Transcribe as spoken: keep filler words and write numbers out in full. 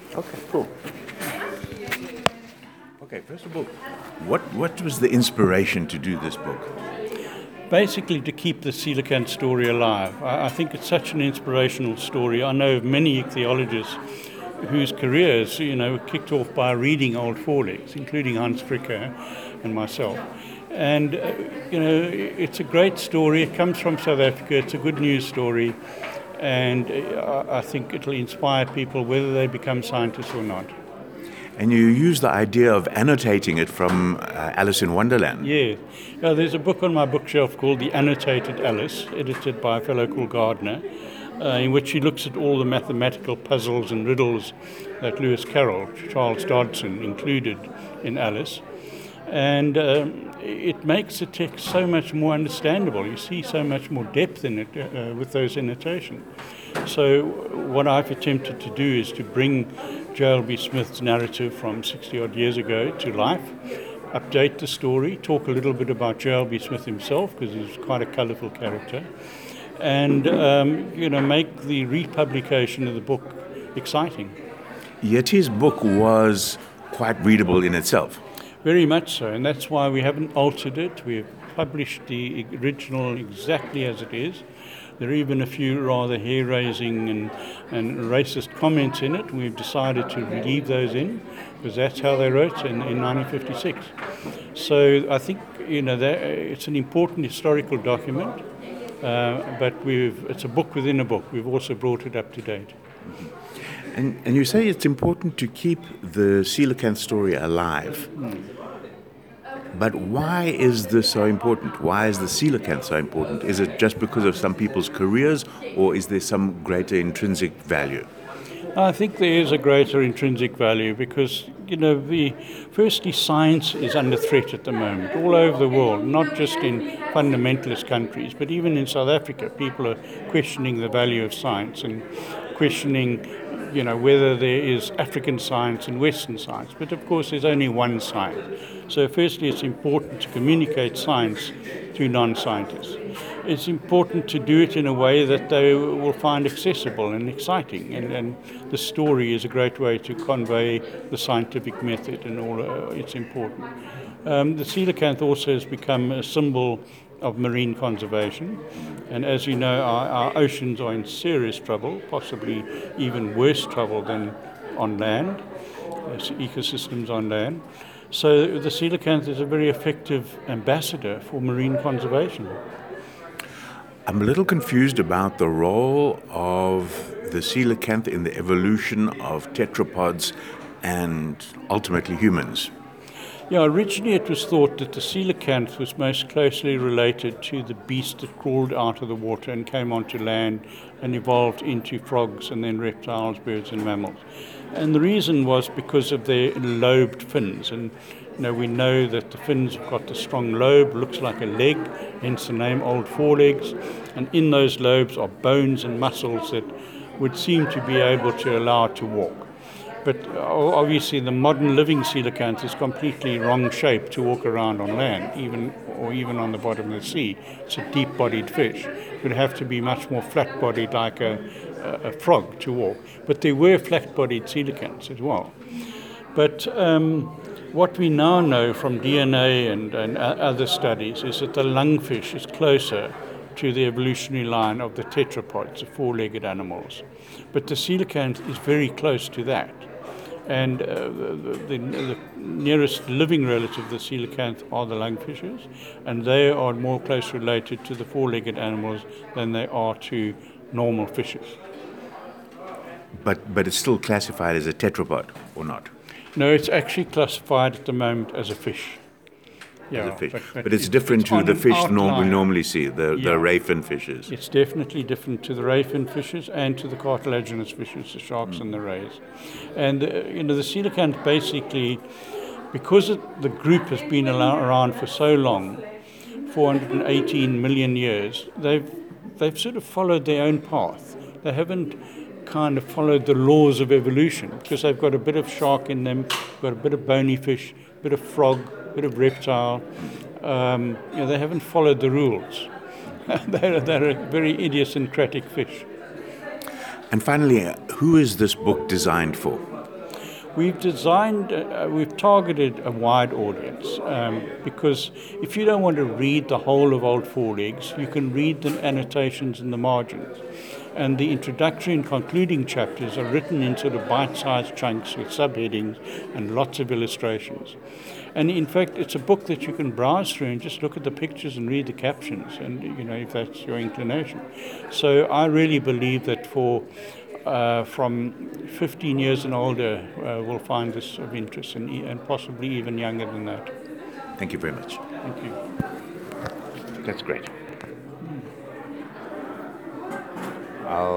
Okay, cool. Okay, first of all, what, what was the inspiration to do this book? Basically, to keep the coelacanth story alive. I, I think it's such an inspirational story. I know of many ichthyologists whose careers, you know, were kicked off by reading old forelegs, including Hans Fricker and myself. And, uh, you know, it's a great story. It comes from South Africa. It's a good news story. And uh, I think it'll inspire people whether they become scientists or not. And you use the idea of annotating it from uh, Alice in Wonderland. Yeah. Now, there's a book on my bookshelf called The Annotated Alice, edited by a fellow called Gardner, uh, in which he looks at all the mathematical puzzles and riddles that Lewis Carroll, Charles Dodson included in Alice. And um, it makes the text so much more understandable. You see so much more depth in it uh, with those annotations. So what I've attempted to do is to bring J L B Smith's narrative from sixty odd years ago to life, update the story, talk a little bit about J L B Smith himself, because he's quite a colourful character, and um, you know, make the republication of the book exciting. Yet his book was quite readable in itself. Very much so, and that's why we haven't altered it. We've published the original exactly as it is. There are even a few rather hair-raising and, and racist comments in it. We've decided to leave those in because that's how they wrote in, in nineteen fifty-six. So I think, you know, that it's an important historical document, uh, but we've it's a book within a book. We've also brought it up to date. And, and you say it's important to keep the coelacanth story alive. Mm. But why is this so important? Why is the coelacanth so important? Is it just because of some people's careers, or is there some greater intrinsic value? I think there is a greater intrinsic value because, you know, the firstly, science is under threat at the moment all over the world, not just in fundamentalist countries, but even in South Africa. People are questioning the value of science and questioning, you know, whether there is African science and Western science. But of course, there's only one science. So firstly, it's important to communicate science to non-scientists. It's important to do it in a way that they will find accessible and exciting. And, and the story is a great way to convey the scientific method, and all. Uh, it's important. Um, the coelacanth also has become a symbol of marine conservation. And as you know, our, our oceans are in serious trouble, possibly even worse trouble than on land, as ecosystems on land. So the coelacanth is a very effective ambassador for marine conservation. I'm a little confused about the role of the coelacanth in the evolution of tetrapods and ultimately humans. Yeah, originally it was thought that the coelacanth was most closely related to the beast that crawled out of the water and came onto land and evolved into frogs and then reptiles, birds and mammals. And the reason was because of their lobed fins. And you know, we know that the fins have got the strong lobe, looks like a leg, hence the name old forelegs. And in those lobes are bones and muscles that would seem to be able to allow it to walk. But obviously the modern living coelacanth is completely wrong shape to walk around on land, even or even on the bottom of the sea. It's a deep-bodied fish. It would have to be much more flat-bodied like a, a, a frog to walk. But there were flat-bodied coelacanths as well. But um, what we now know from D N A and, and other studies is that the lungfish is closer to the evolutionary line of the tetrapods, the four-legged animals. But the coelacanth is very close to that. And uh, the, the, the nearest living relative of the coelacanth are the lungfishes, and they are more closely related to the four-legged animals than they are to normal fishes. But, but it's still classified as a tetrapod, or not? No, it's actually classified at the moment as a fish. Yeah, as a fish. But, but, but it's it, different it's to the fish norm, we outline. normally see, the, Yeah. the ray-fin fishes. It's definitely different to the ray-fin fishes and to the cartilaginous fishes, the sharks mm. and the rays. And, uh, you know, the coelacanth basically, because it, the group has been allow- around for so long, four hundred eighteen million years, they've, they've sort of followed their own path. They haven't kind of followed the laws of evolution, because they've got a bit of shark in them, got a bit of bony fish, a bit of frog, a bit of reptile. Um, you know, they haven't followed the rules. they're, they're a very idiosyncratic fish. And finally, who is this book designed for? We've designed, uh, we've targeted a wide audience um, because if you don't want to read the whole of Old Four Legs, you can read the annotations in the margins. And the introductory and concluding chapters are written in sort of bite-sized chunks with subheadings and lots of illustrations. And in fact, it's a book that you can browse through and just look at the pictures and read the captions, and you know, if that's your inclination. So I really believe that for uh, from fifteen years and older, uh, will find this of interest, and, and possibly even younger than that. Thank you very much. Thank you. That's great.